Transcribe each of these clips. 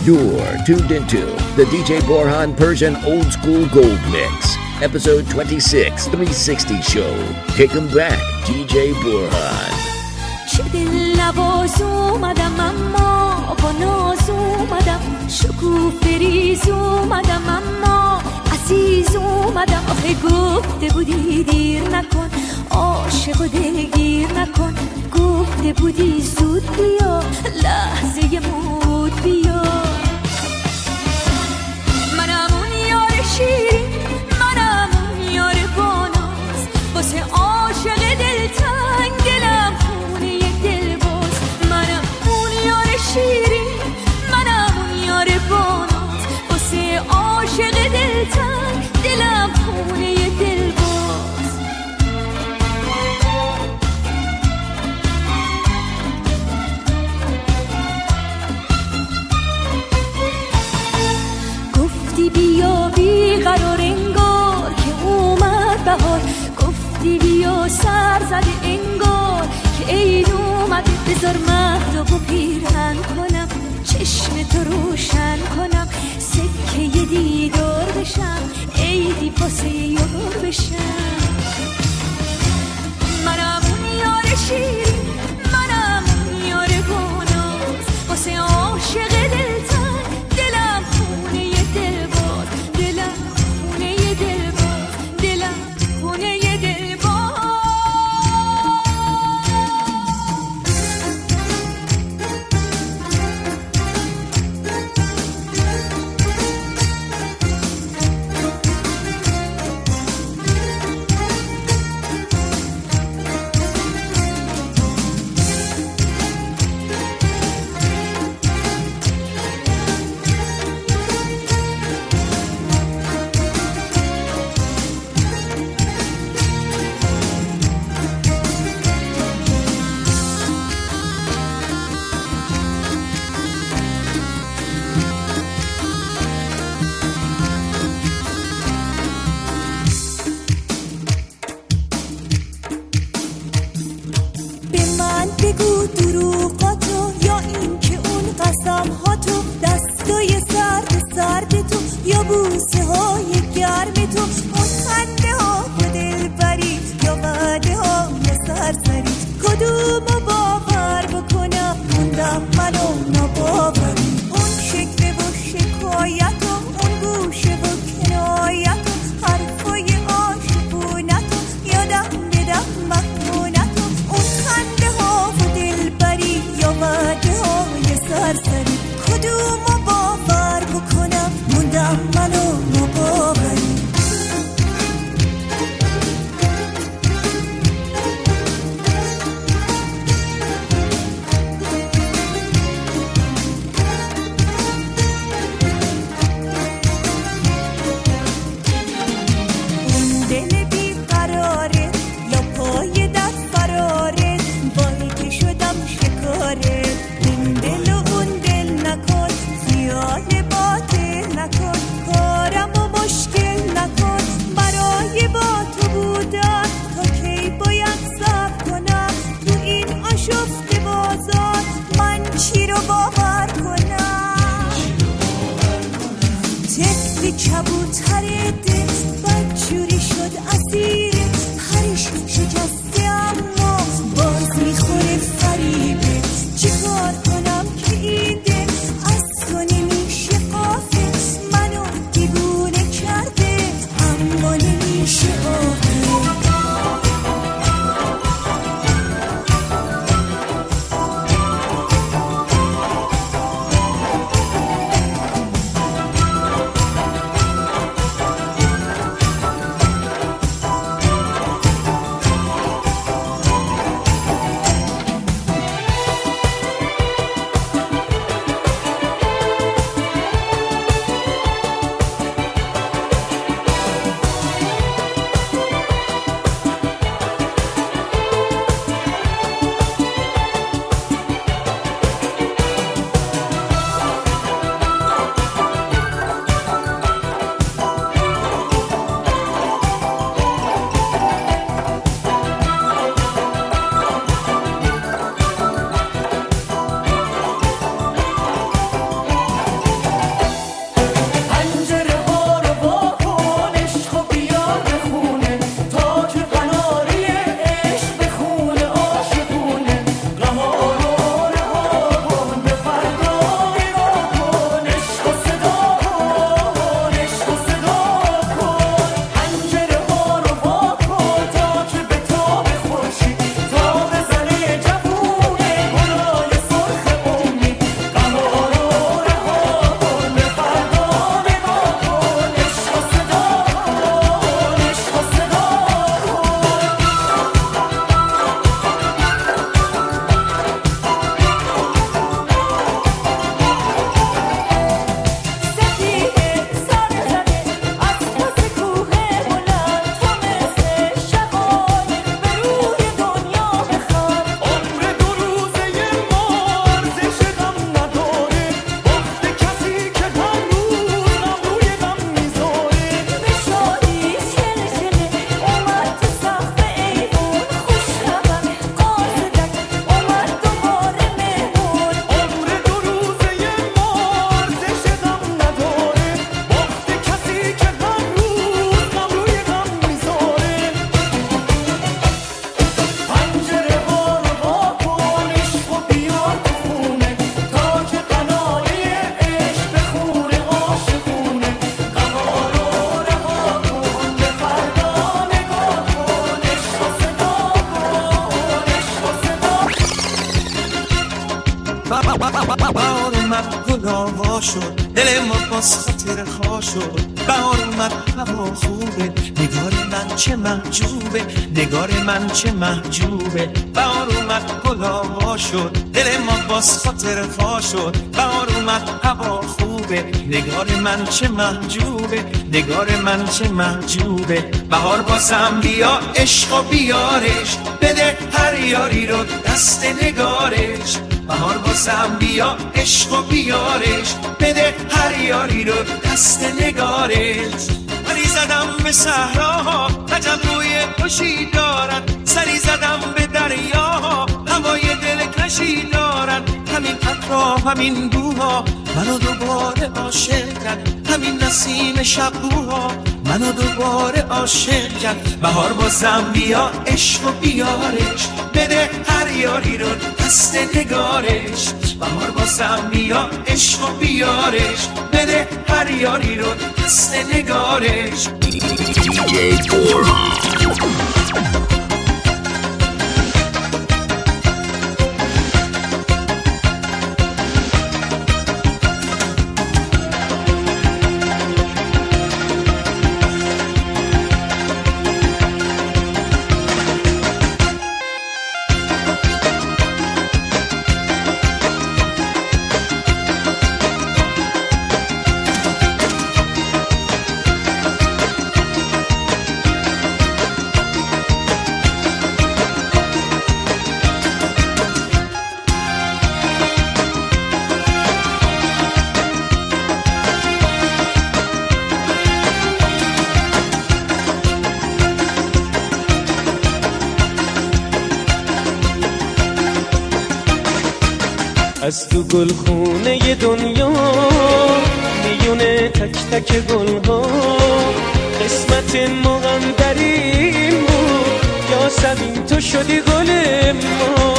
You're tuned into the DJ Borhan Persian Old School Gold Mix, episode 26, 360 show. Take 'em back, DJ Borhan. چه دل نواز اومدم اما با ناز اومدم، شکوفه ریز اومدم اما عزیز اومدم. آخه گفته بودی دیر نکن، عاشق و دلگیر نکن، گفته بودی زود بیا، لحظه مود بیا. منم اون یار شیرین، منم اون یار باناز، واسه عاشق دلتنگ دلم خونه دلباز. منم اون یار شیرین، منم اون یار باناز، واسه عاشق دلتنگ دلم خونه دلباز. گفتی بیا بیقرار انگار که اومد بهار، گفتی بیا سر زده انگار که عید اومده. بذار مهتاب پیرهن کنم، چشم تو روشن کنم، سکه ی دیدار بشم، عیدی واسه یار بشم. منم اون یار شیرین، منم اون یار باناز، واسه عاشق دلتنگ دلم خونه دلباز، دلم خونه دلباز، دلم خونه دلباز. بگو دروغاتو یا این که اون قسمهاتو، دستای سرد سرد تو یا بوسه های گرم تو، اون خنده ها و دلبری یا وعده های سرسری. کدومو باور بکنم موندم منو ناباوری. اون شکوه و شکایت و اون گوشه و کنایت و حرفای عاشقونت و یادم بدم مهمونت و اون خنده ها و دلبری یا وعده های سرسری. کدومو باور بکنم موندم منو ناباوری. کبوتر دل بدجوری شد اسیر پرش شکسته، اما باز میخوره فریبه. چیکار کنم که این دل از تو نمیشه قافل، منو دیوونه کرده اما نمیشه آقل. بهار اومد گل آوا شد، دل ما باز خاطر خواه شد. بهار اومد هوا خوبه، نگار من چه محجوبه، نگار من چه محجوبه. بهار اومد گل آوا شد، دل ما باز خاطر خواه شد. بهار اومد هوا خوبه، نگار من چه محجوبه، نگار من چه محجوبه. بهار بازم بیا عشق و بیارش، بده هر یاری رو دست نگارش. بهار بازم بیا عشق و بیارش، بده هر یاری رو دست نگارش. سری زدم به صحراها، عجب روی خوشی دارن. سری زدم به دریاها، هوای دلکشی دارن. همین قطرها همین بوها منو دوباره عاشق کرد. همین نسیم شبوها منو دوباره عاشق کرد. بهار بازم بیا عشق و بیارش، بده هر یاری رو دست نگارش. بهار بازم بیا عشق و بیارش، بده هر یاری رو دست نگارش. از تو گلخونه دنیا میونه تک تک گلها، قسمت مقدریم بود یا سبین تو شدی گل ما.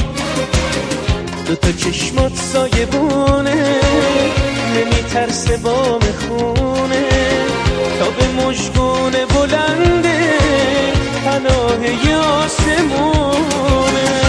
دوتا چشمات سایبونه، نمیترسه بام خونه، تا به مژگون بلنده پناه آسمونه.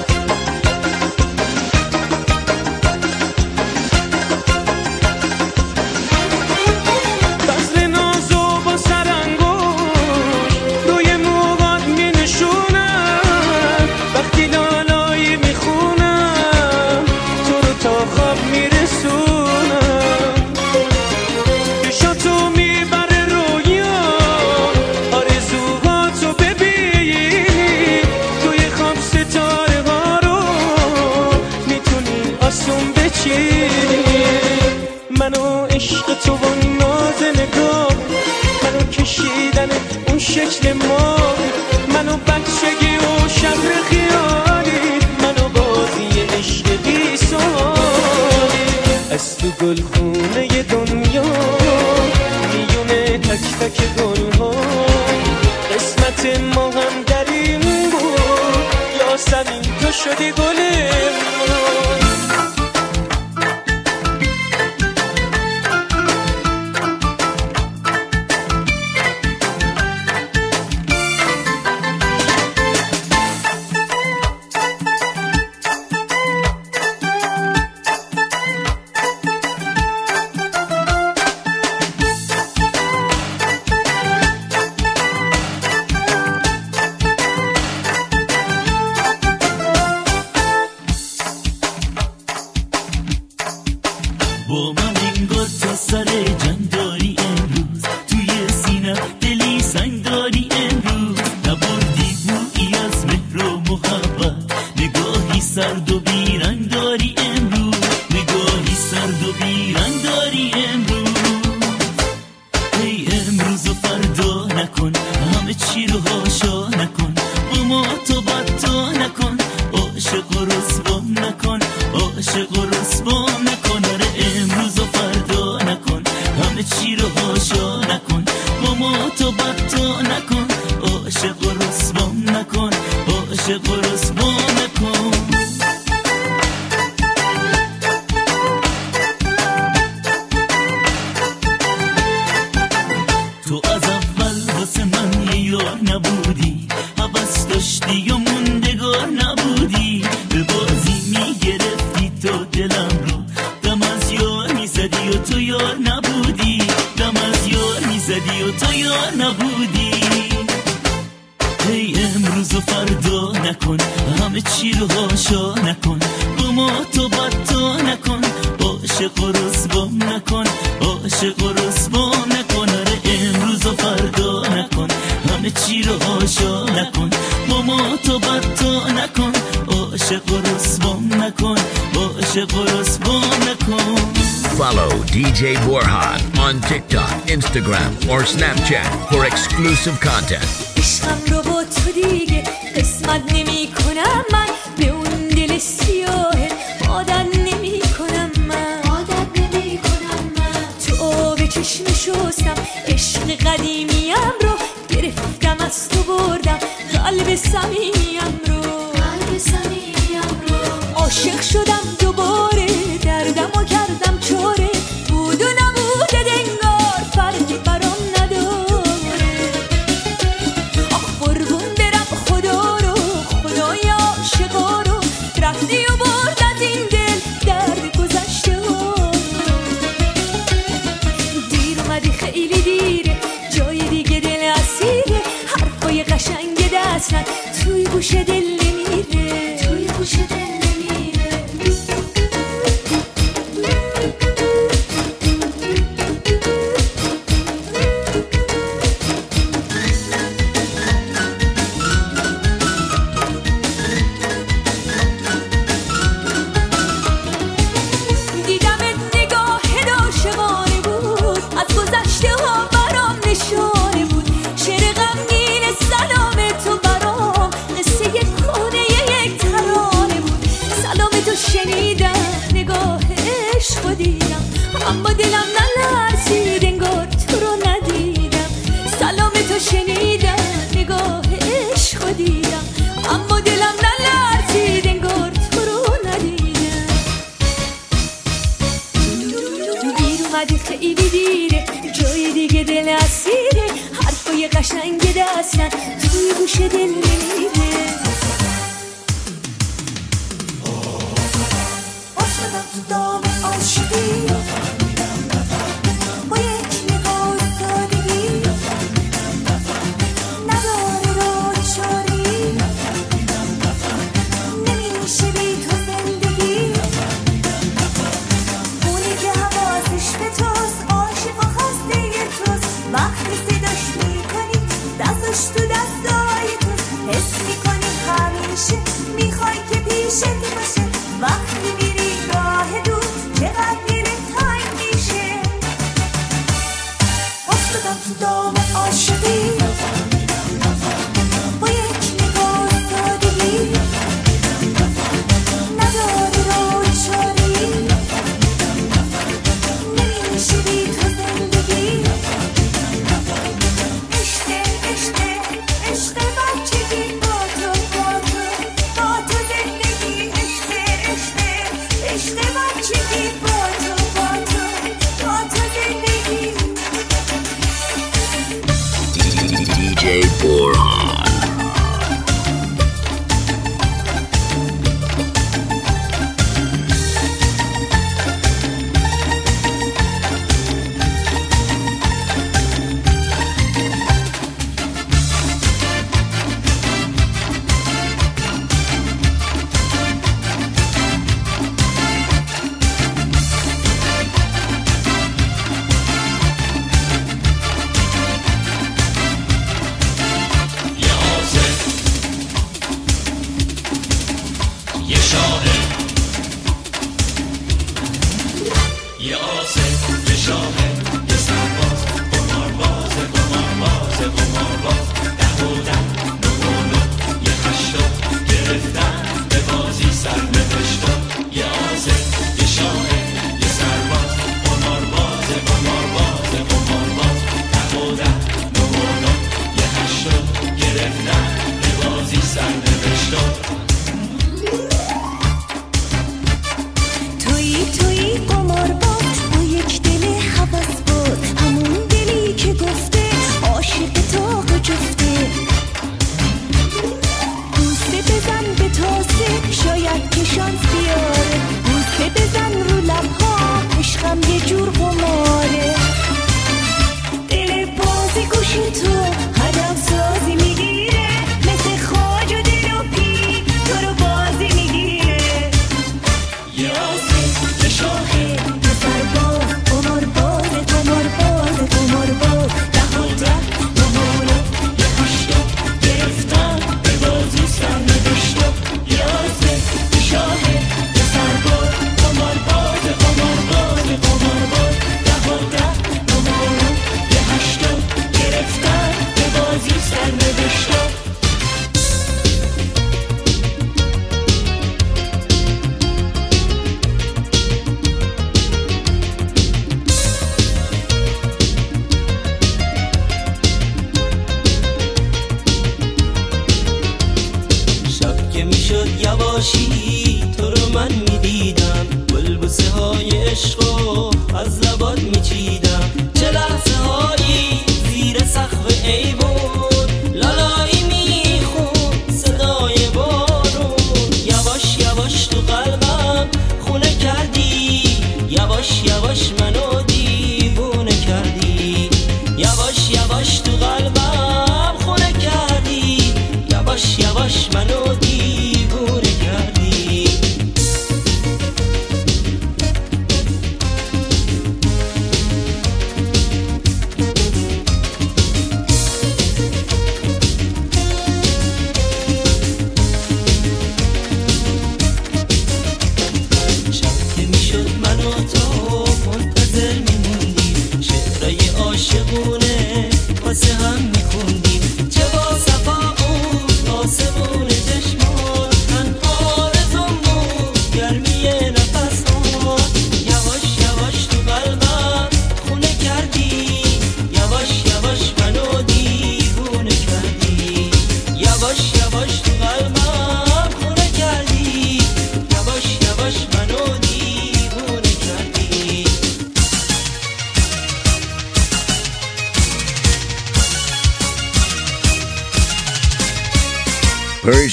منو عشق تو و ناز نگاه، منو کشیدن اون شکل ما، منو بچگی و شهر خیالی، منو بازی عشق بی سوالی. از تو گلخونه دنیا میونه تک تک گلها، قسمت ما هم در این بود یا سمین تو شدی گل ما. با من انگار تا سر جنگ داری امروز، توی سینه دلی سنگ داری امروز. نبردی بویی از مهر و محبت، نگاهی سرد و بیرنگ داری امروز، نگاهی سرد و بیرنگ داری امروز. ای امروز و فردا نکن، همه چی رو هاشا نکن، با ما تو بطا نکن، عاشق و رسوام نکن، عاشق و رسوام نکن. امروز و فردا نکن، همه چی رو هاشا نکن، با ما تو بطا نکن، عاشق و رسوام نکن، عاشق و رسوام نکن. تو از اول واسه من یه یار نبودی، هوس داشتی و موندگار نبودی، به بازی میگرفتی تو رو هاشا نکن، با ما تو بطا نکن، عاشق و رسوام نکن، عاشق و رسوام نکن. آره امروز و فردا نکن، همه چی رو هاشا نکن، با ما تو بطا نکن، عاشق و رسوام نکن، عاشق و رسوام نکن. Follow DJ Borhan on TikTok, Instagram, or Snapchat for exclusive content. عشقم رو با تو دیگه قسمت نمی کنم من، به اون دل سیاه عادت نمی کنم من، عادت نمی کنم من. تو آب چشم شستم عشق قدیمیم رو گرفتم از تو بردم، قلب صمیمیم رو، قلب صمیمیم رو. عاشق شدم دوباره دردم و کردم چاره، بود و نبوده دنگار فرقی برام نداره. آخ قربون برم خدا رو، خدای عاشقا رو، رفتی و برد از این دل درد گذشته ها. دیر اومدی خیلی دیره، جای دیگه دل اسیره، حرفای قشنگ دستن توی گوش دل نمیره، توی گوش دل نمیره. اما دلم نلرزید انگار تو رو ندیدم، سلام تو شنیدم نگاه عشق دیدم، اما دلم نلرزید انگار تو رو ندیدم. دیر اومدی خیلی دیره، جای دیگه دل اسیره، حرفای قشنگ دستن توی گوش دل نمیره. افتادم تو دام عاشقی، با یک نگاه سادگی، نداره راه چاری، نمیشه بی تو زندگی. اونی که حواسش به توست، عاشق و خسته توست، وقتی صداش میکنی دستش تو دستای توست، حس میکنی همیشه میخوای که پیشت باشه، وقتی میری راه دور چقدر دلت تنگ میشه. افتادم تو دام عاشقی، با یک نگاه سادگی، نداره راه چاری، نمیشه بی تو زندگی. عشق بچگی با تو، با تو زندگی. عشق بچگی با تو، با تو زندگی. DJ Borhan.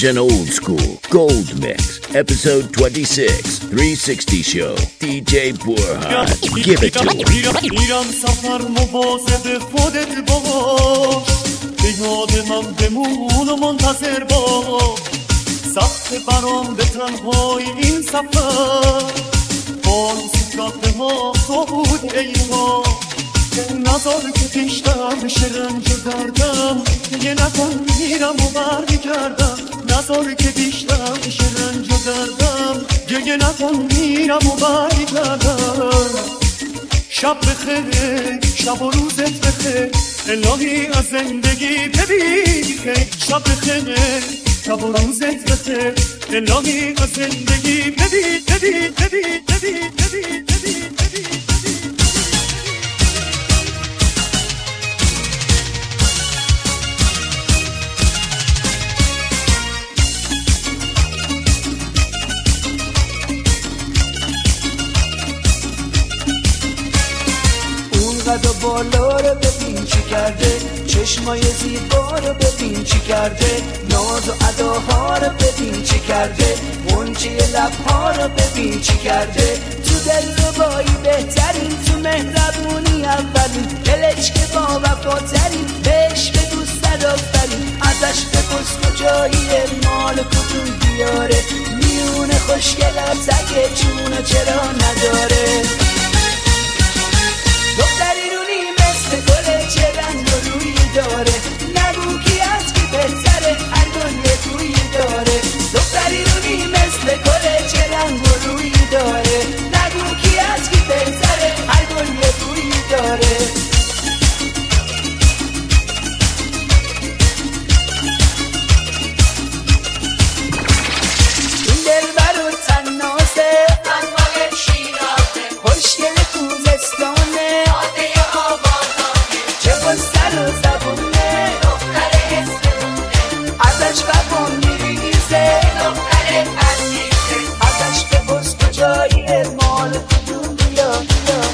Persian Old School Gold Mix, Episode 26, 360 Show. DJ Borhan, give it to him. میرم سفر مواظب خودت باش، به یاد من بمون و منتظر باش. سخت برام به تنهای این سفر، فانوس رفته ها تو بودی ای ما. نظر که بیشتر بشه رنج دردم، یه نکن میرم و برمیگردم. نظر که بیشتر بشه رنج دردم، یه نکن میرم و برمیگردم. شب بخیر، شب و روزت بخیر، الهی از زندگی ببین خیر. شب بخیر، شب و روزت بخیر، الهی از زندگی ببین ببین ببین ببین ببین ببین ببین. قد و بالا رو ببین چی کرده، چشمای زیبا رو ببین چی کرده، ناز و اداها رو ببین چی کرده، غنچه لبها رو ببین چی کرده. تو دلربایی بهترین، تو مهربونی اولین، دلش که با وفاترین، بهش به دوست آفرین. ازش بپرس کجاییه، مال کدوم دیاره، میونه خوشگلت اگه جونو چرا نداره. دختری رونی مثل گله چه رنگ و روی داره، نگو کی از کی بهتره، هر گل یه توی داره. دختری رونی مثل گله چه رنگ و روی داره، نگو کی از کی بهتره، هر گل یه توی داره. این دل برو تناسه، انواع شیرازه، خوشگل خوزستانه، آده آبادانه، چه بستر و زبونه، دختر اسمونه، ازش قبا میریزه، دختر عزیزه. ازش بپرس کجاییه، مال کدوم بیا بیا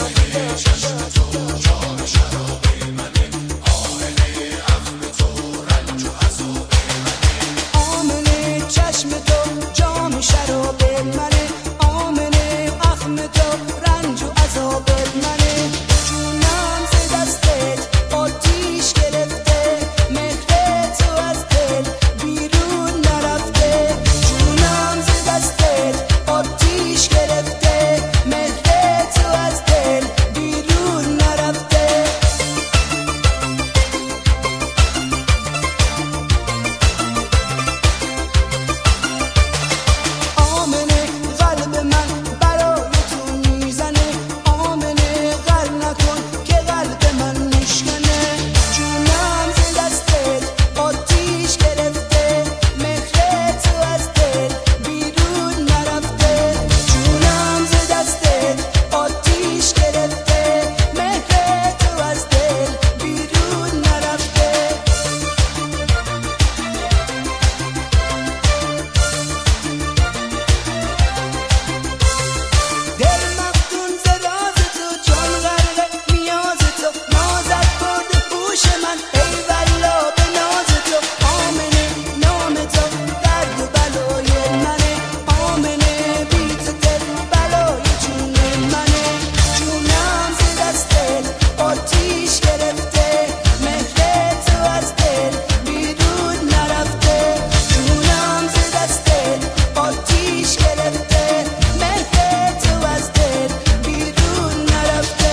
آمنه چشم تو جام شراب منه، آمنه اخم تو رنج و عذاب منه. جونم ز دستت آتیش گرفته، مهر تو از دل بیرون نرفته. جونم ز دستت آتیش گرفته، مهر تو از دل بیرون نرفته. آمنه قلب من برای تو میزنه، آمنه غر نکن که قلب من میشکنه. جونم ز دستت آتیش گرفته، مهر تو از دل بیرون نرفته. جونم ز دستت آتیش گرفته، مهر تو از دل بیرون نرفته. دل مفتون ز راز تو، جان غرق نیاز تو، نازت برد پوش من، ای والا به ناز تو. آمنه نام تو درد و بلای منه، آمنه بی تو دل بلای جون منه. جونم ز دستت آتیش گرفته، مهر تو از دل بیرون نرفته. جونم ز دستت آتیش گرفته، مهر تو از دل بیرون نرفته.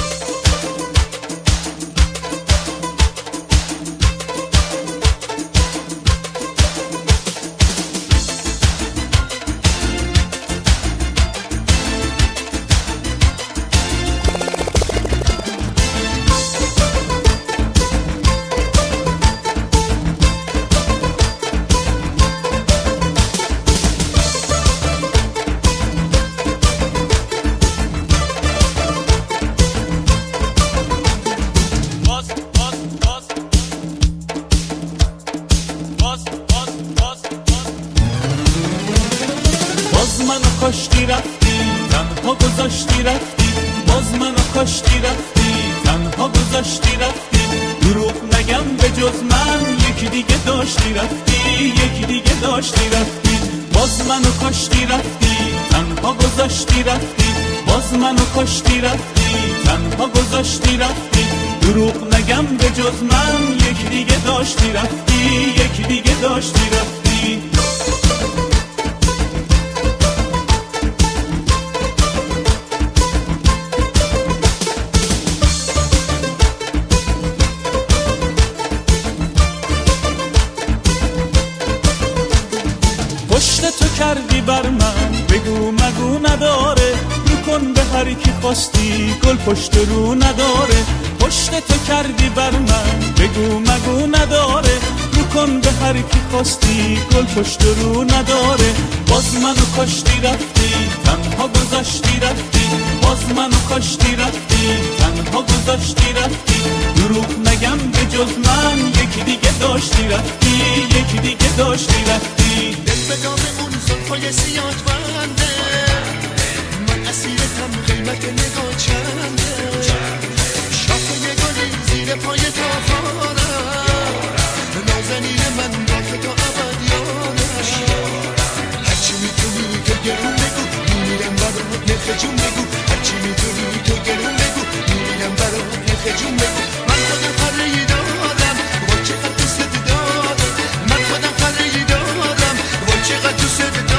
باز منو کاشتی رفتی، تنها گذاشتی رفتی، باز منو کاشتی رفتی، تنها گذاشتی رفتی. دروغ نگم به جز من یکی دیگه داشتی رفتی، یکی دیگه داشتی رفتی، باز منو کاشتی رفتی، تنها گذاشتی رفتی، باز منو کاشتی رفتی، تنها گذاشتی رفتی. دروغ نگم به جز من یکی دیگه داشتی رفتی، یکی دیگه داشتی رفتی. پشت تو کردی بر من بگو مگو نداره، رو کن به هر کی خواستی گل پشت رو نداره. پشت تو کردی بر من بگو مگو نداره، رو کن به هر کی خواستی گل پشت رو نداره. باز منو کاشتی رفتی، تنها گذاشتی رفتی، باز منو کاشتی رفتی، تنها گذاشتی رفتی. دروغ نگم به جز من یکی دیگه داشتی رفتی، یکی دیگه داشتی رفتی. دل به دام اون زلفای سیاد بنده، من اسیرتم قیمت نگاه چنده. شاخه گلی زیر پای تافارم، نازنین من با تو ابد یارم. هرچی میتونی تو گرون بگو، میمیرم برات نرخ جون بگو. هرچی میتونی تو گرون بگو، میمیرم برات نرخ جون بگو. من خودم قره‌ای دارم، وای چقدر دوست دارم. من خودم قره‌ای دارم، وای چقدر دوست دارم.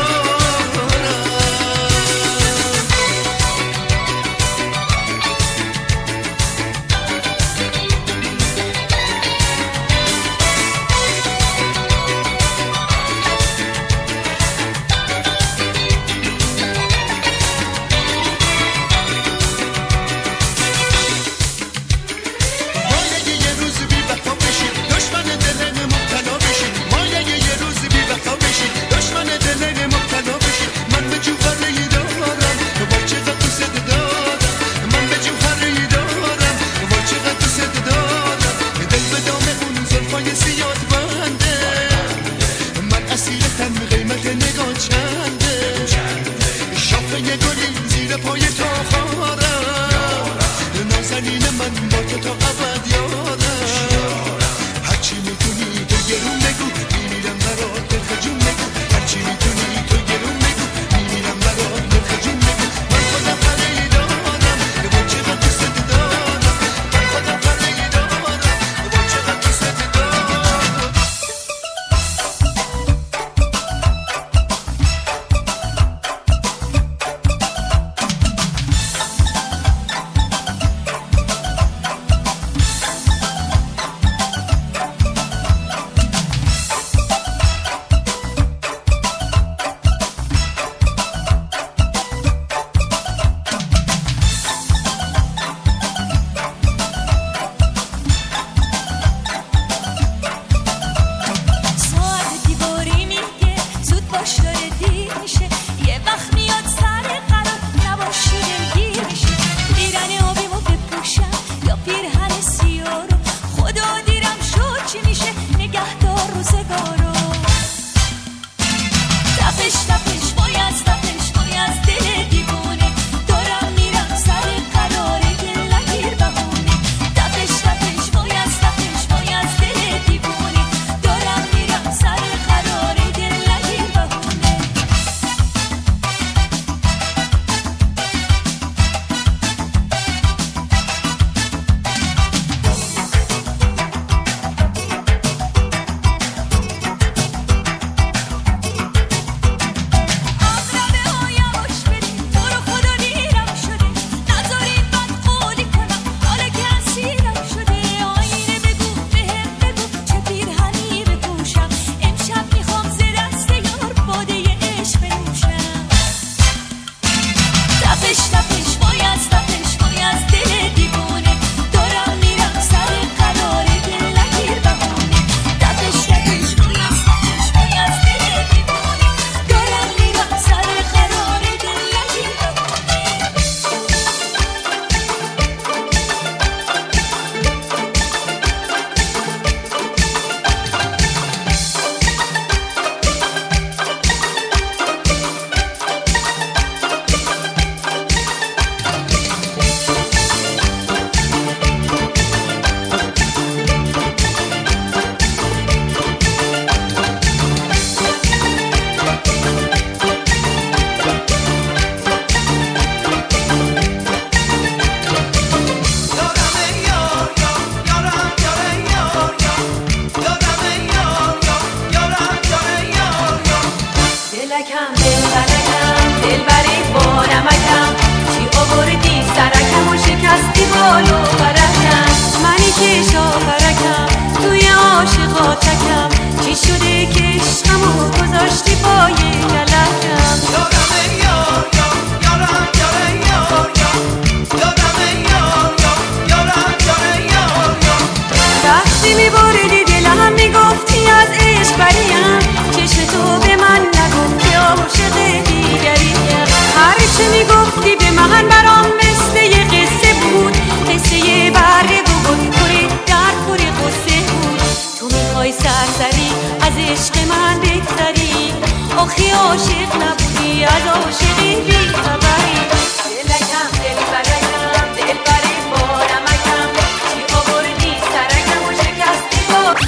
آهن برام مثل یه قصه بود، قصه یه بره و گلخوره در پر قصه بود. تو میخوای سرسری از عشق من بگذری، آخی عاشق نبودی از عاشقی بی خبری. دلکم دل برکم دل بره بارمکم، چی آوردی سرکم و شکستی با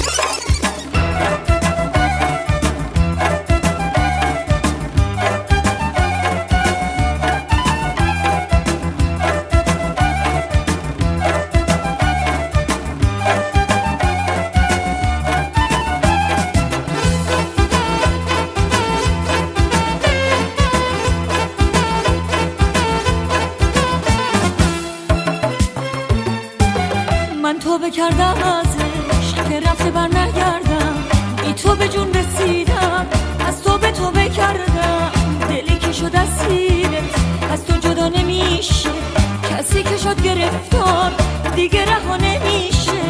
توبه کردم از عشق که رفته بر نگردم، بی تو به جون رسیدم از تو به توبه کردم. دلی که شد اسیرت از تو جدا نمیشه، کسی که شد گرفتار دیگه رها نمیشه.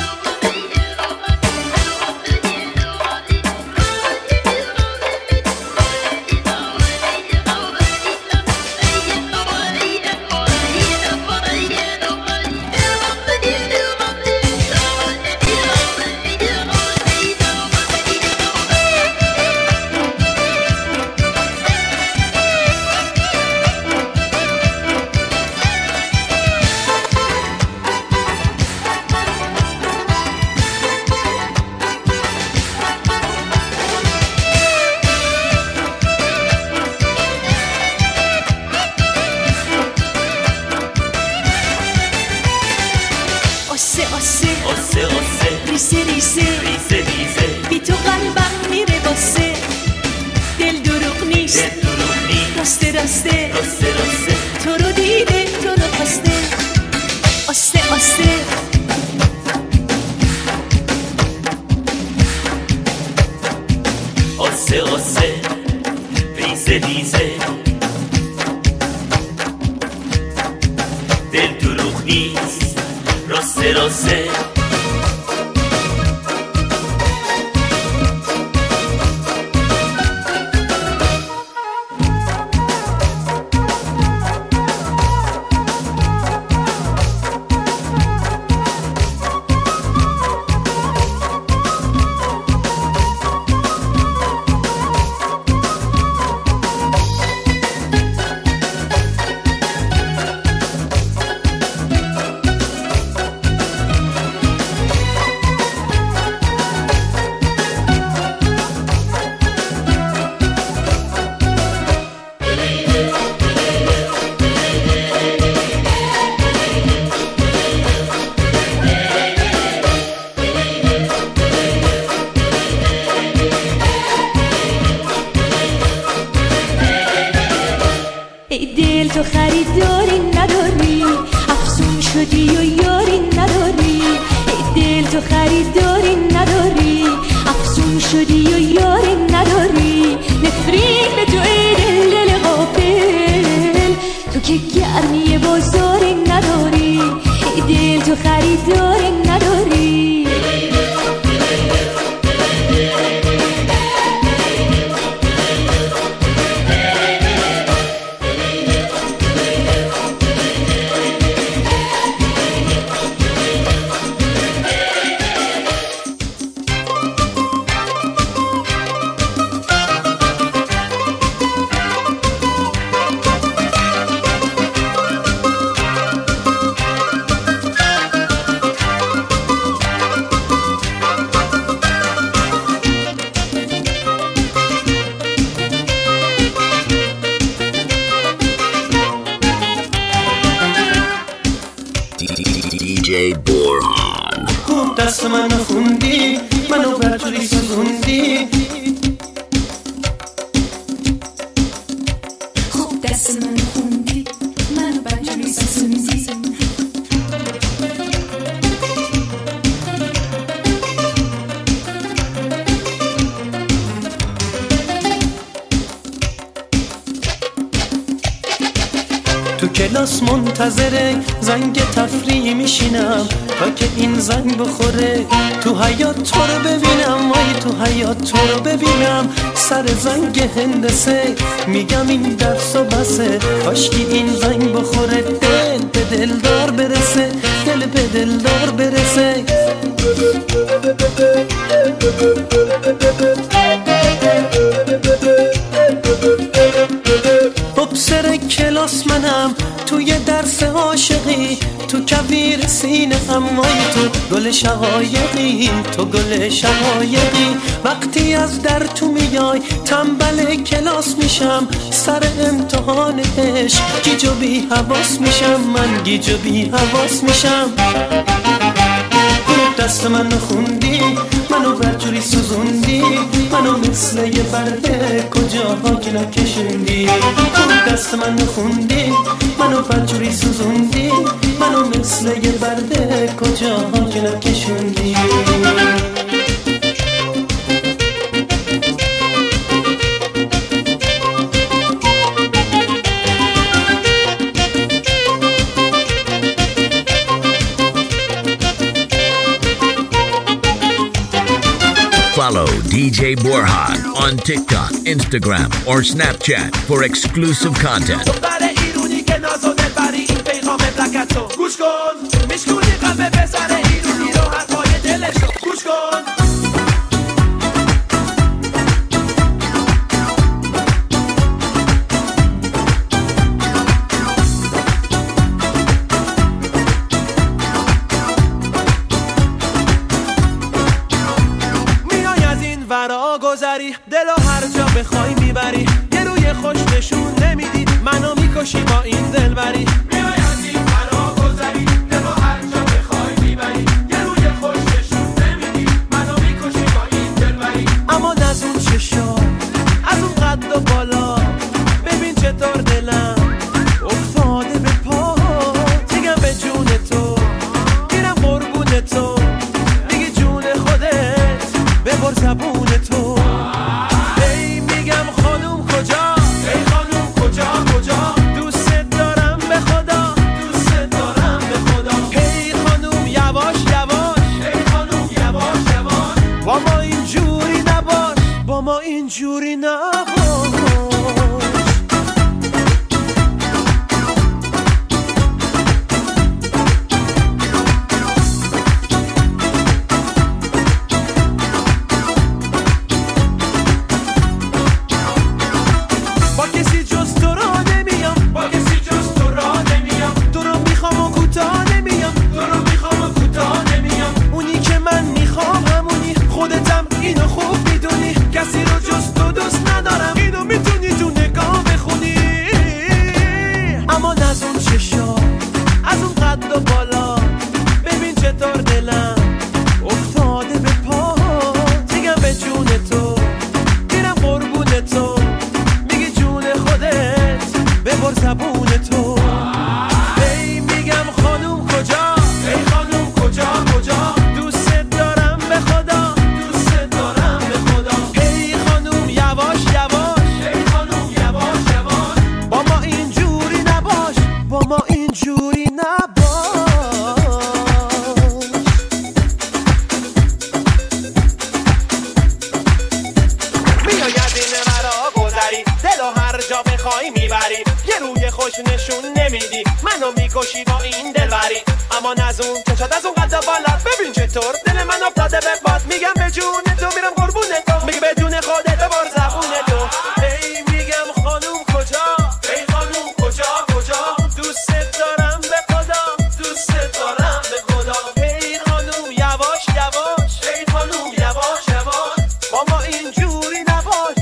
بی تو قلبم میره واسه، دل دروغ نیست راسته راسته تو رو دیده تو رو خواسته. آسته آسته آسه آسه ریزه ریزه، دل دروغ نیست راسته راسته. تو خریداری نداری، افسون شدی و یاری نداری. ای دل تو خریداری نداری، افسون شدی و یاری نداری. نفرین به تو ای دل دل غافل، تو که گرمی بازاری نداری. ای دل تو خریداری نداری. DJ Borhan. خوب دست من خوندی، منو برجوری سزوندی. خوب دست من خوندی، منو برجوری سزوندی. تو کلاس منتظره زنگ تفریح میشینم تا که این زنگ بخوره. تو حیاط تو رو ببینم، وای تو حیاط تو رو ببینم. سر زنگ هندسه، میگم این درس و بسه، کاشکی این زنگ بخوره دل به دلدار برسه، دل به دلدار برسه. سر کلاس منم توی درس عاشقی، تو کویر سینه امای تو گل شقایقی، تو گل شقایقی. وقتی از در تو میای تنبل کلاس میشم، سر امتحان عشق گیج و بی حواس میشم، من گیج و بی حواس میشم. دست من خوندی، منو برجوری سوزوندی، منو مثل یه برده کجاها که نکشوندی. دست من خوندی، منو برجوری سوزوندی، منو مثل یه برده کجاها که نکشوندی. Follow DJ Borhan on TikTok, Instagram, or Snapchat for exclusive content. دختر ایرونی که ناز و دلبری این پیغام مملکتو گوش کن، میشکونی قلب پسر ایرونی رو حرفای دلشو گوش کن. دلو هر جا بخوای میبری، یه روی خوش نشون نمیدی، منو میکشی با این دلبری. میای از این فرا گذری، دلو هر جا بخوای میبری، یه روی خوش نشون نمیدی، منو میکشی با این دلبری. اما از اون چشا، از اون قد و بالا، ببین چطور دلم افتاده به پا. میگم به جون تو، میرم قربون تو، میگی جون خودت ببر زبون تو. اینجوری نباش. با کسی جز تو را نمیام، با کسی جز تو را نمیام، تو رو میخوام و کوتاه نمیام، تو رو میخوام و کوتاه نمیام. اونی که من میخوام همونی، خودتم اینو خوب میدونی، کسی رو جز تو دوست ندارم، اینو میتونی تو نگاه بخونی. اما از اون چشا، از اون قد و بالا، ببین چطور دلم افتاده به پا. میگم به جون تو، میرم قربون تو، میگی جون خودت ببر زبون تو. ای میگم خانوم کجا، ای خانوم کجا کجا، دوست دارم به خدا، دوست دارم به خدا. ای خانوم یواش یواش، ای خانوم یواش یواش، با ما اینجوری نباش، با ما اینجوری نباش. میاید این مرا گذری، دلو هر جا بخوای میبری، یه روی خوش نشون نمیدی، منو میکشی با این دلبری. اما نزون چشات از اون قد بالا، ببین چطور دل من افتاده به باد. میگم به جون تو، میرم قربون تو، میگی بدون خودت ببر زبون تو. ای میگم خانوم کجا، ای خانوم کجا کجا، دوست دارم به خدا، دوست دارم به خدا. ای خانوم یواش یواش، ای خانوم یواش یواش، با ما اینجوری نباش.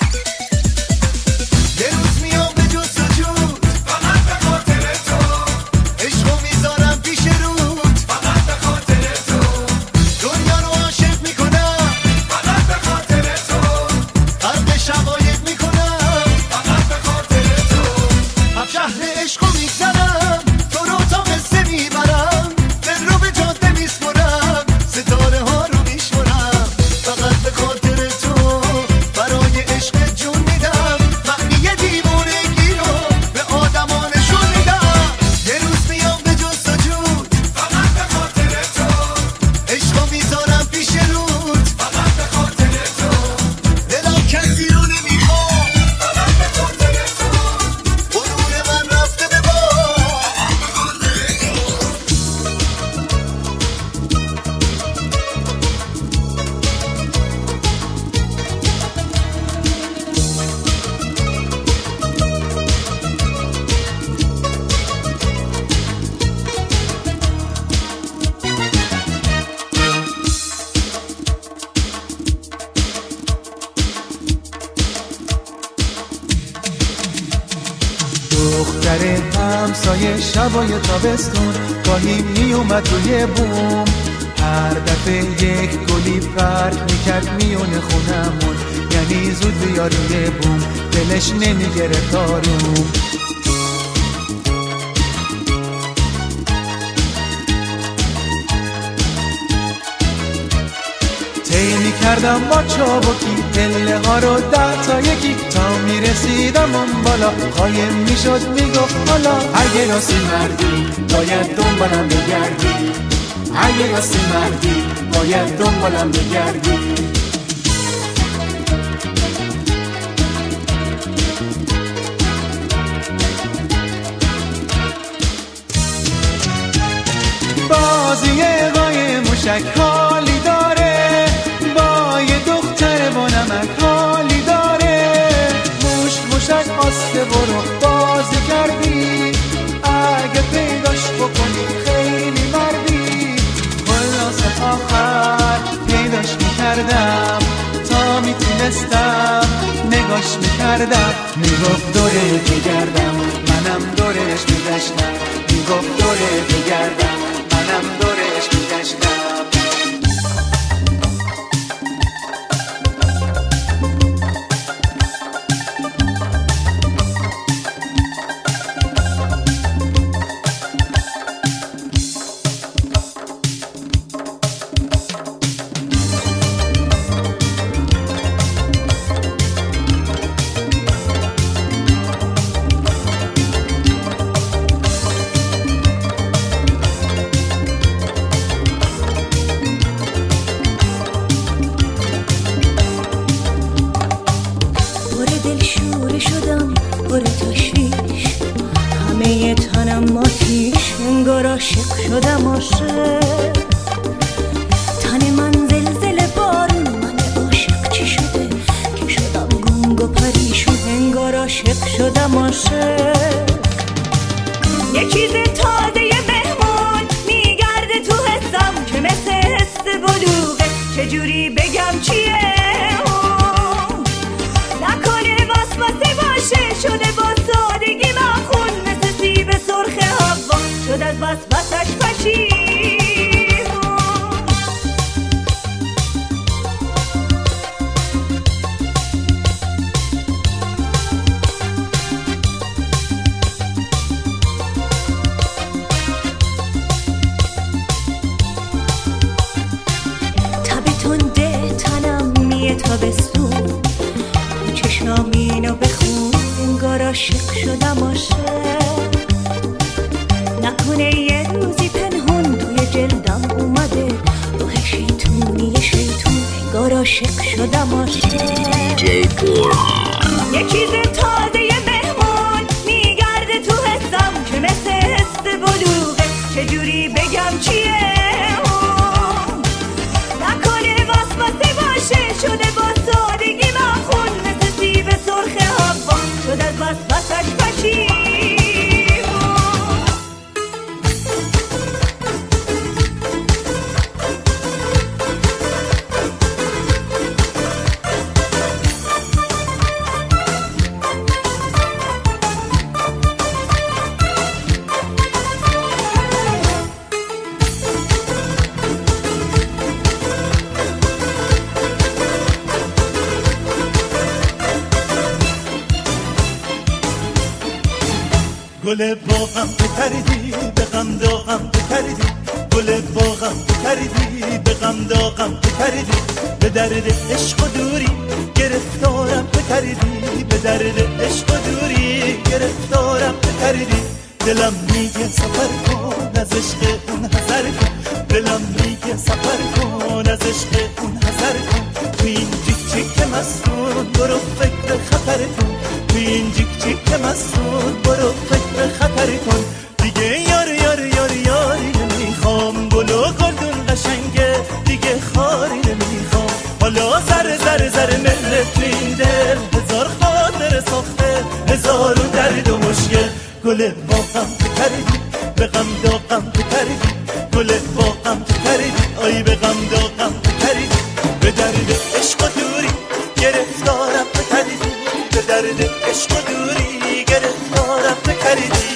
یه روز میام به جستجو، فقط به خاطر تو، عشقو میذارم پیش رود، فقط به خاطر تو، دنیا رو عاشق میکنم، فقط به خاطر تو، غرق شقایق میکنم، فقط به خاطر دختر همسایه شبای تابستون گاهی می اومد روی بوم، هر دفعه یک گلی پرت میکرد میونه خونمون، یعنی زود بیا روی بوم، دلش نمیگرفت آروم. طی میکردم با چابکی پله ها رو 10 تا یکی، تا میرسیدم اون بالا قایم میشد میگفت حالا اگه راستی مردی باید دنبالم بگردی، اگه راستی مردی باید دنبالم بگردی. بازی قایم موشک حالی داره، با یه دختر با نمک حالی داره. موشک آسته برو بازی کردی، اگه پیداش بکنی خیلی مردی. خلاص آخر پیداش میکردم، تا میتونستم نگاش میکردم. میگفت دوره بگردم، منم دورش میگشتم. میگفت دوره بگردم، منم دورش میگشتم. عاشق شدم عاشق، تن من زلزله بارون، من عاشق چی شده که شدم گنگ و پریشون، انگار عاشق شدم عاشق. یه چیز تازه مهمون میگرده تو حسم که مثل حس بلوغه، چجوری بگم چیه اون، نکنه واسواسه باشه، شده با سادگی مخون، مثل سیب سرخ هوا شد از وسوسش پشیمون. تابستون تو چشمام اینو بخون، انگار عاشق شدم عاشق. نکنه یه روزی پنهون توی جلدم اومده روح شیطونی شیطون، انگار عاشق شدم عاشق. DJ بورهان یه چیز تازه مهمون میگرده تو حسم که مثل حس بلوغه، چجوری بگم چیه اون، نکنه واسواسه باشه، شده با سادگی مخون، مثل سیب سرخ هوا شد از وسوسش پشیمون. گل باغم بکردی به غم داغم بکردی، گل باغم بکردی به غم داغم بکردی، به درد عشق و دوری گرفتارم بکردی، به درد عشق و دوری گرفتارم بکردی. دلم میگه سفر کن از عشق اون حذر کن، دلم میگه سفر کن از عشق اون حذر کن. تو این جیک جیک مستون برو فکر خطر کن، تو این جیک جیک مستون برو فکر خطر کن. دیگه یار یار یار یاری نمیخوام، گل و گلدون قشنگه دیگه خاری نمیخوام. حالا زر زر زر ملت این دل، هزار خاطر ساخته هزار و درد و مشکل. گل باغم بکردی به غم داغم بکردی، گل باغم بکردی آی به غم داغم بکردی، به درد عشق و دوری گرفتارم بکردی، به درد عشق و دوری گرفتارم رفته خریدی.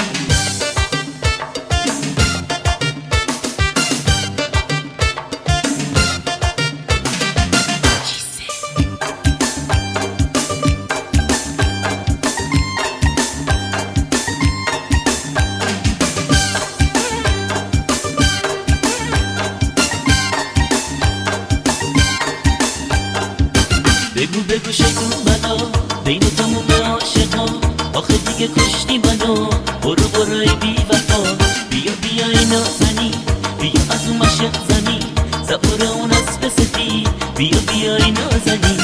بگو شیطون بلا بین تموم عاشقا، آخه دیگه کشتی منو. برو ای بی وفا، بیا این نازنی، بیا از اون مشق زنی، سوار اون اسب سفید، بیا این نازنی.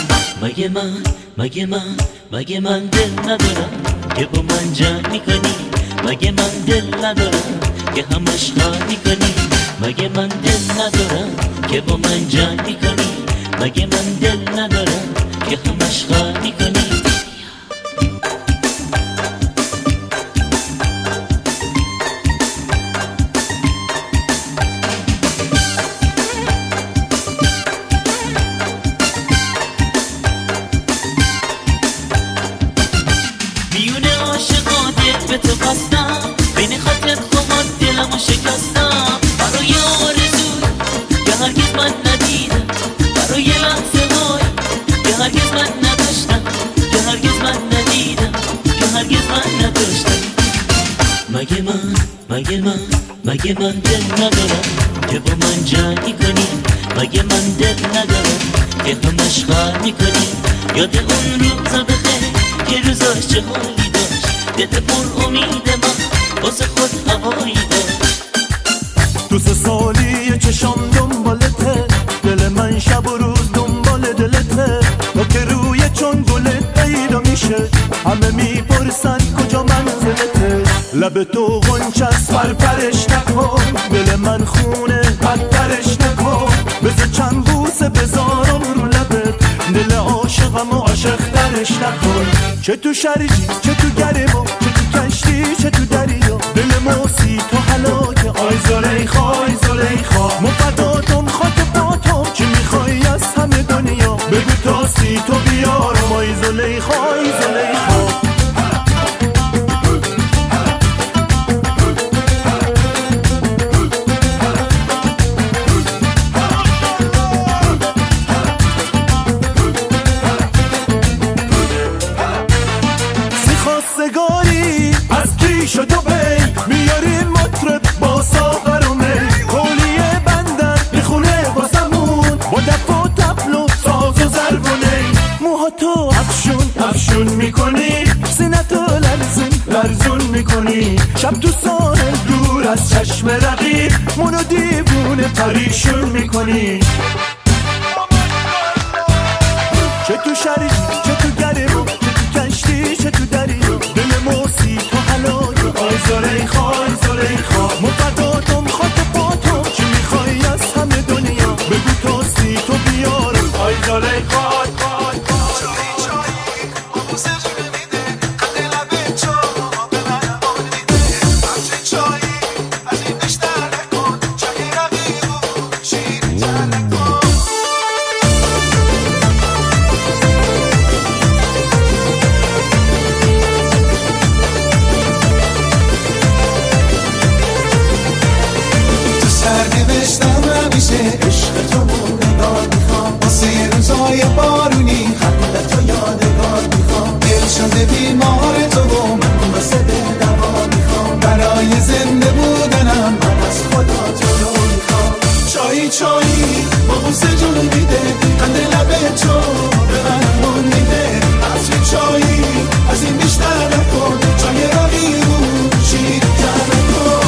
مگه من دل ندارم که با من جنگ میکنی؟ مگه من دل ندارم که همش خواهد میکنی؟ مگه من دل ندارم که با من جنگ میکنی؟ مگه من دل ندارم که همش خواهد میکنی؟ میونه عاشقانت به تو بستم، بین خاطر خمار دلمو شکستم. برای آرزو که هرگز من ندیدم، برای لحظه های که هرگز من نداشتم، که هرگز من ندیدم، که هرگز من نداشتم. مگه من دل ندارم که با من جنگ میکنی؟ مگه من دل ندارم که همش خواهد میکنی؟ یاد اون روزا بخیر که روزاش چه حالی داشت، دل پر امید من واسه خود هوایی داشت. 2 سالی چشام دنبالته، دل من شب و روز دنبال دلته. تو که روی چون گلت پیدا میشه، همه میپرسن کجا منزلته. لب تو غنچست پرپرش نکن، دل من خونه بدترش نکن. بذار چند بوسه بذارم رو لبت، دل عاشقم و عاشق درش نکن. چه تو شریجی چه تو گرمو، چه تو کشتی چه تو دریا، دل موسی تو هلاکه. آی زلیخا مفداتم خاک پاتم، چی میخوای از همه دنیا؟ بگو تاستی تو بیارم. آی زلیخا خواستگاری از کیش و تو بی، میاریم مطرب با ساغر و می. کولیه بندر میخونه واسمون با دف و تبل و ساز و زربونه. موهاتو افشون میکنی، سینتو لرزون میکنی. شب تو ساحل دور از چشم رقیب، منو دیوونه پریشون میکنی. چه تو شریجی چه تو گرمو، چه تو کشتی چه تو دریا، دل موسی تو هلاکه. آی زلیخا مفداتم خاک پاتم، چی میخوای از همه دنیا؟ بگو تاستی تو بیارم. آی زلیخا عشق تو موندگار میخوام، واسه روزای بارونی خندت تو یادگار میخوام. دل شده بیمار تو و من واسه دل دوا میخوام. برای زنده بودنم من از خدا تو رو میخوام. چایی با بوسه جون میده، قند لب تو به من مون میده. عطر چایی از این بیشتر نکن، چای رقیبون شیرتر نکن.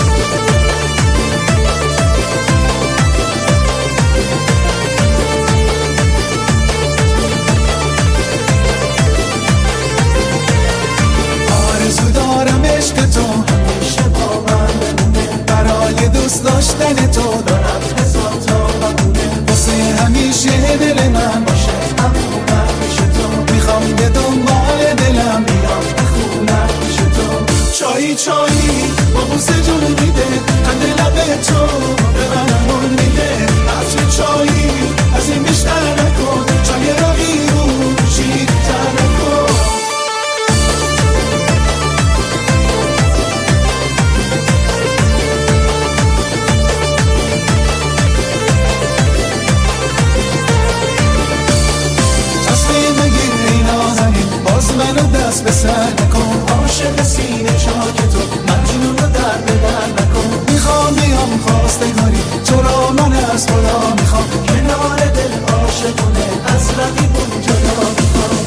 دارم عشق تو همیشه با من بمونه، برای دوست داشتن تو دارم هزار تا بهونه. واسه همیشه دل من باشه همون پیش تو، میخوام به دنبال دلم بیام بخونم پیش تو. چایی با بوسه جون میده، قند لب تو به من مون میده. عطر چایی از این بیشتر نکن، چای رقیبون شیرتر نکن. دست به سر نکن، عاشق سینه چاک تو مجنون رو در به در نکن. میخوام بیام خواستگاری تو را من از خدا میخوام، کنار دل عاشقونه از رقیبون جدا میخوام.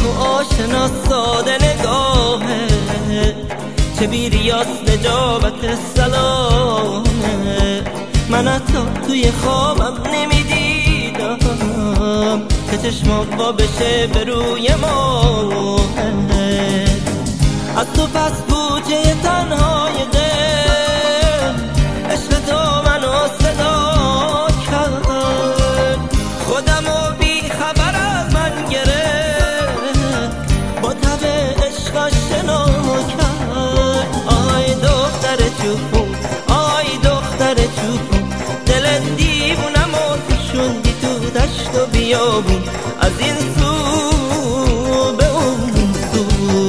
تو آشنا ساده نگاهه، چه بیریاز نجابت سلامه. من حتی توی خوابم نمیدیدم که چشمام با بشه به روی ماهه. از تو پس کوچه تنهای دل عشق تو منو صدا کرد، خودمو بی خبر از من گرفت، با تب عشقش شنا کرد. آی دختر چوبون، آی دختر چوبون، دل دیوونمو کشوندی تو دشت و بیابون، از این سو به اون سو.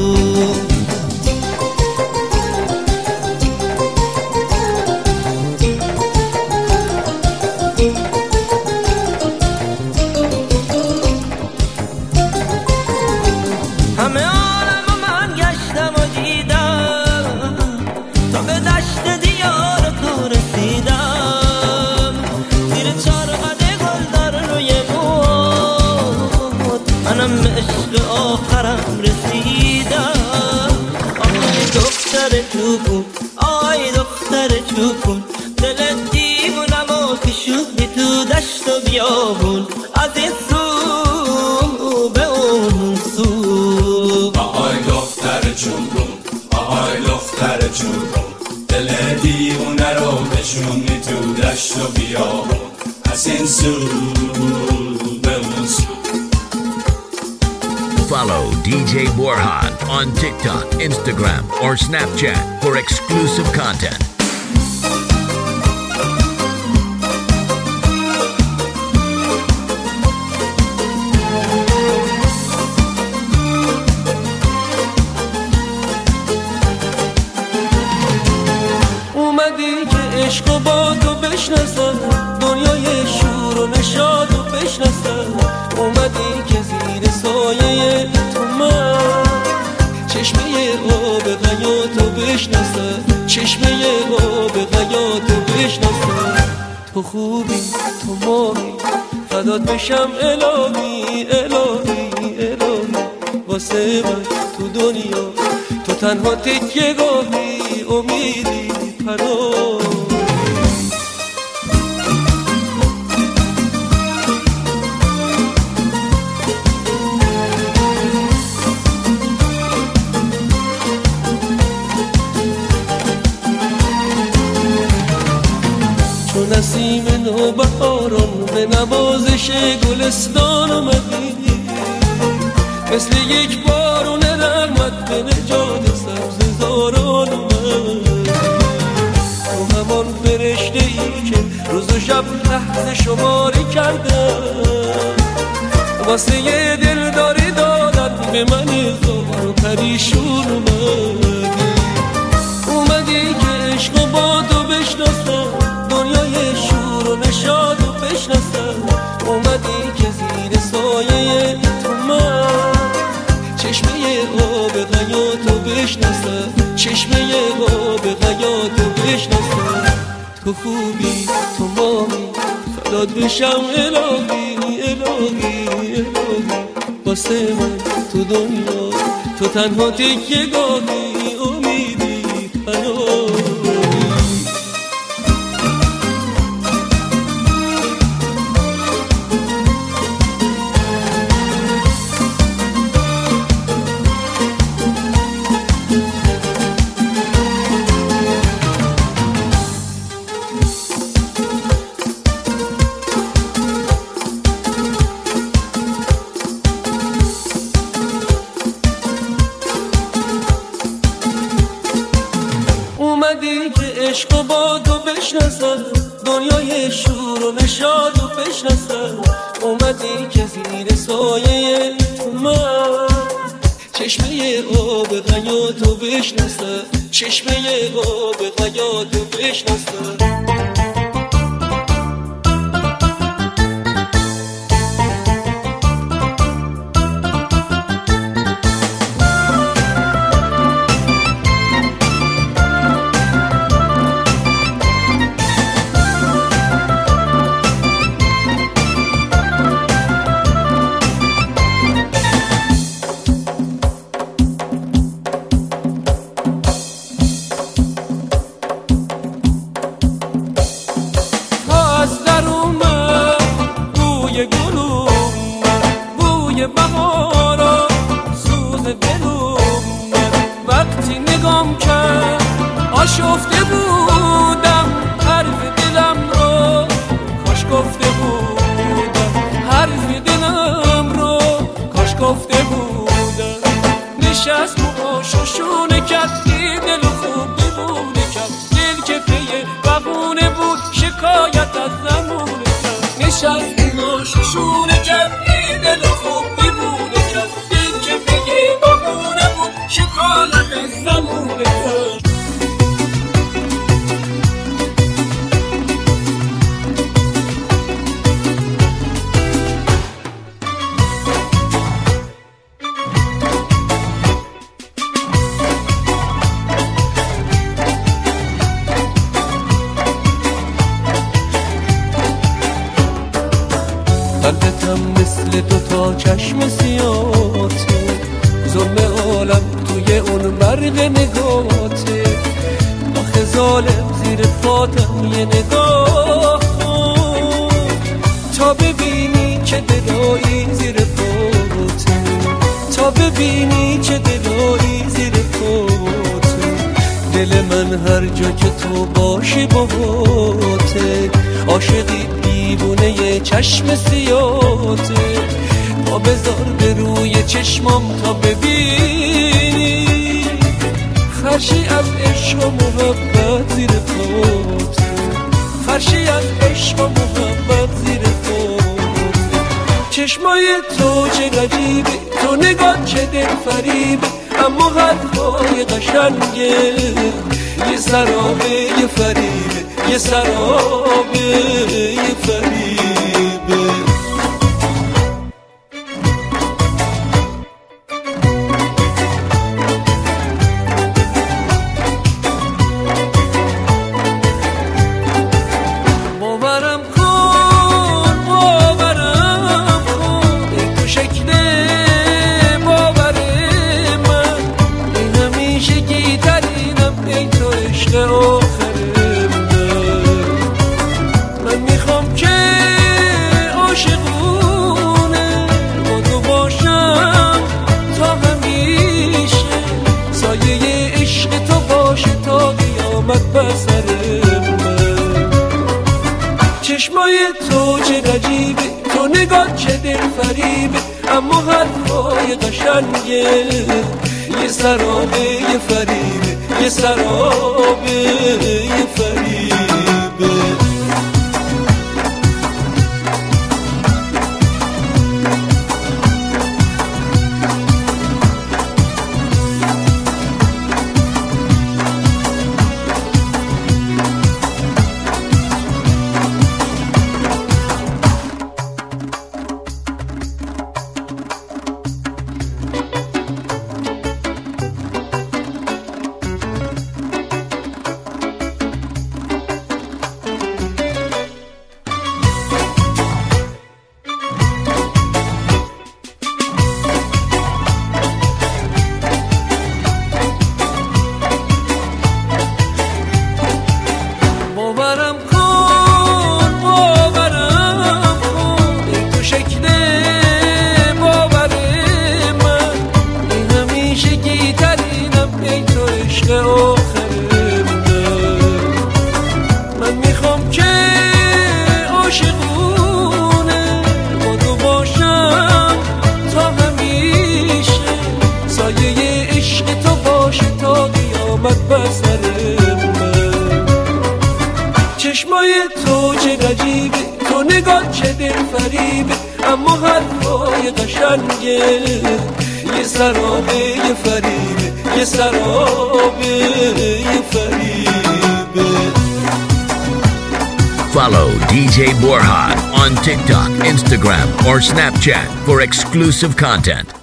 همه عالم و من گشتم و دیدم تا به دشت دیار تو رسیدم. زیر چارقد گل در روی بود منم به عشق آخرم رسیدم. آی دختر چوبون، آی دختر چوبون، دل دیوونم و کشوندی تو دشت و بیابون، از این سو به اون سو. آهای دختر چوبون، آهای دختر چوبون، دل دیوونه رو بشونی تو دشت و بیابون، از این سو به اون سو. Follow DJ Borhan on TikTok, Instagram, or Snapchat for exclusive content. اومدی که عشق و با تو بشناسم، دنیای شور و نشاد و بشناسم. اومدی که زیر سایه تو من چشمه آب حیاتو بشناسم، چشمه آب حیاتو بشناسم. تو خوبی، تو ماهی، فدات بشم الهی الهی الهی. واسه من تو دنیا تو تنها تکیه گاهی، امیدی پناهی. چون نسیم نوبهاران به نوازش گلستان اومدی، مثل یک بارون رحمت به نجات سبززاران اومدی. تو همان فرشته ای که روز و شب لحظه شماری کردم، واسه یه دلداری دادن به من زار و پریشون اومدی. اومدی که عشق و با تو بشناسم، دنیای شور و نشاد و بشناسم. اومدی که زیر سایه تو من چشمه آب حیاتو بشناسم، چشمه آب حیاتو بشناسم. تو خوبی، تو ماهی، فدات بشم الهی الهی الهی. واسه من تو دنیا تو تنها تکیه گاهی، امیدی پناهی. اومدی که عشق و با تو بشناسم، دنیای شور و نشاد و بشناسم. اومدی که زیر سایه تو من چشمه آب حیاتو بشناسم، چشمه آب حیاتو بشناسم. از زمونه کرد نشستی ناششونه کرد این دل خوب دیوونه کرد این که بگه بابونه بود شکالت از زمونه کرد قلبتم مثل دوتا چشم سیاته ظلم عالم توی اون برق نگاته آخه ظالم زیر پاتم یه نگاه تا ببینی چه دلایی زیر پاته تا ببینی چه دلایی زیر پاته دل من هر جا که تو باشی باهاته عاشقی دیوونه یه چشم سیاته پا بذار به روی چشمام تا ببینی خرشی از عشق و محبت زیر پاته خرشی از عشق و محبت زیر پاته چشمای تو چه غریبه تو نگاه چه دل فریبه اما حرفای قشنگه یه سرابه یه فریبه یه سرابه یه فریبه باورم کن ای تو شکل باور من این همیشه گیترینم ای تو عشق آخر من میخوام که عاشقونه با تو باشم تا همیشه سایه عشق تو باشه تا قیامت بر سر من چشمای تو چه غریبه تو نگاه چه دل فریبه اما حرفای قشنگه یه سرابه یه فریبه یه سرابه یه فریبه باورم کن ای تو شکل باور من این همیشه گیترینم ای تو عشق آخر من میخوام که عاشقونه با تو باشم تا همیشه سایه عشق تو باشه تا قیامت بر سر من چشمای تو چه غریبه تو نگاه چه دل فریبه اما حرفای قشنگه یه سرابه یه فریبه یه سرابه یه فریبه Follow DJ Borhan on TikTok, Instagram, or Snapchat for exclusive content.